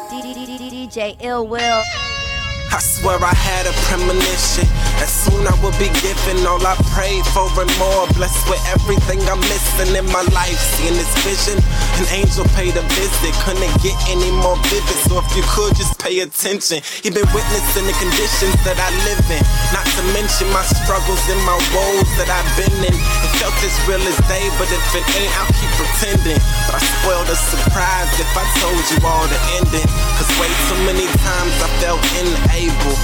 DJ Ill Will. I swear I had a premonition that soon I would be given all I prayed for and more. Blessed with everything I'm missing in my life. Seeing this vision, an angel paid a visit. Couldn't get any more vivid, so if you could just pay attention. He been witnessing the conditions that I live in, not to mention my struggles and my woes that I've been in. It felt as real as day, but if it ain't, I'll keep pretending. But I spoiled a surprise if I told you all the ending. Cause way too many times I felt unstable.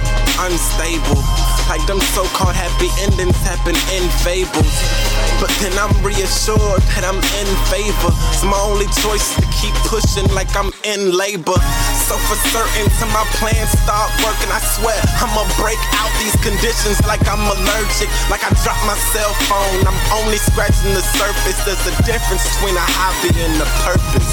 Like them so-called happy endings happen in fables. But then I'm reassured that I'm in favor. So my only choice is to keep pushing like I'm in labor. So for certain till my plans start working, I swear I'ma break out these conditions like I'm allergic. Like I dropped my cell phone, I'm only scratching the surface. There's a difference between a hobby and a purpose.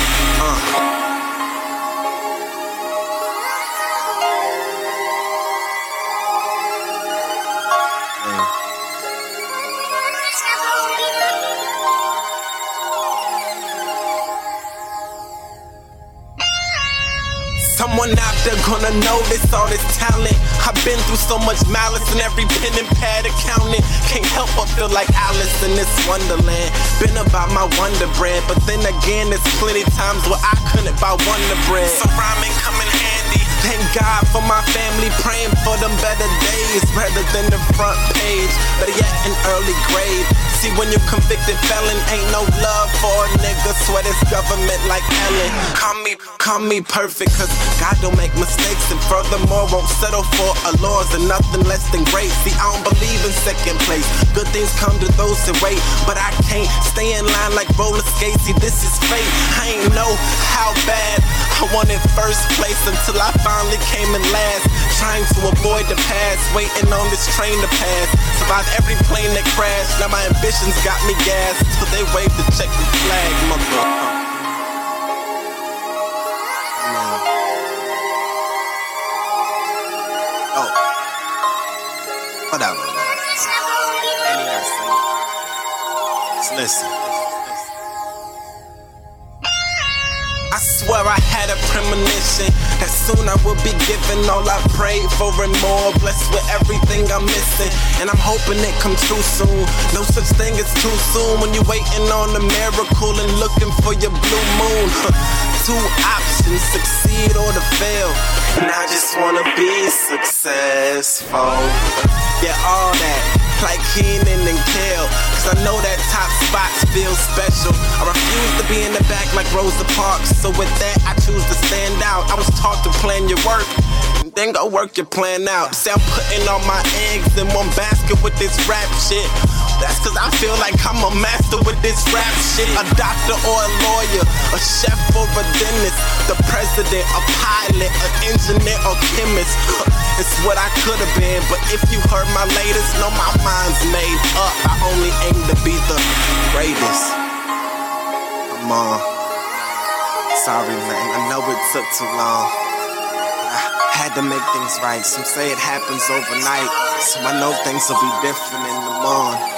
Someone out there gonna notice all this talent. I've been through so much malice and every pen and pad accounting. Can't help but feel like Alice in this wonderland. Been about my Wonder Bread, but then again there's plenty times where I couldn't buy Wonder Bread. So rhyming come in handy. Thank God for my family, praying for them better days rather than the front page. Better yet, an early grave. See, when you convicted felon, ain't no love for a nigga. Swear this government like Ellen. Call me perfect, cause God don't make mistakes. And furthermore, won't settle for a loss and nothing less than grace. See, I don't believe in second place. Good things come to those that wait, but I can't stay in line like roller skates. See, this is fate. I ain't know how bad I wanted first place until I finally came in last. Trying to avoid the past, waiting on this train to pass. Survived every plane that crashed. Now my ambitions got me gassed till they waved the checkered flag, motherfucker. Oh, whatever. Just listen. I swear I had a premonition that soon I would be given all I prayed for and more. Blessed with everything I'm missing, and I'm hoping it comes true soon. No such thing as too soon when you're waiting on a miracle and looking for your blue moon. Two options, succeed or to fail, and I just wanna be successful. Yeah, all that, like Keenan and Kel, cause I know that top spots feel special. I refuse to be in the back like Rosa Parks, so with that I choose to stand out. I was taught to plan your work, and then go work your plan out. Say I'm putting all my eggs in one basket with this rap shit. That's cause I feel like I'm a master with this rap shit. A doctor or a lawyer, a chef or a dentist, the president, a pilot, an engineer or chemist. It's what I could've been, but if you heard my latest, know my mind's made up. I only aim to be the greatest. Come on. Sorry, man, I know it took too long. I had to make things right. Some say it happens overnight, so I know things will be different in the morning.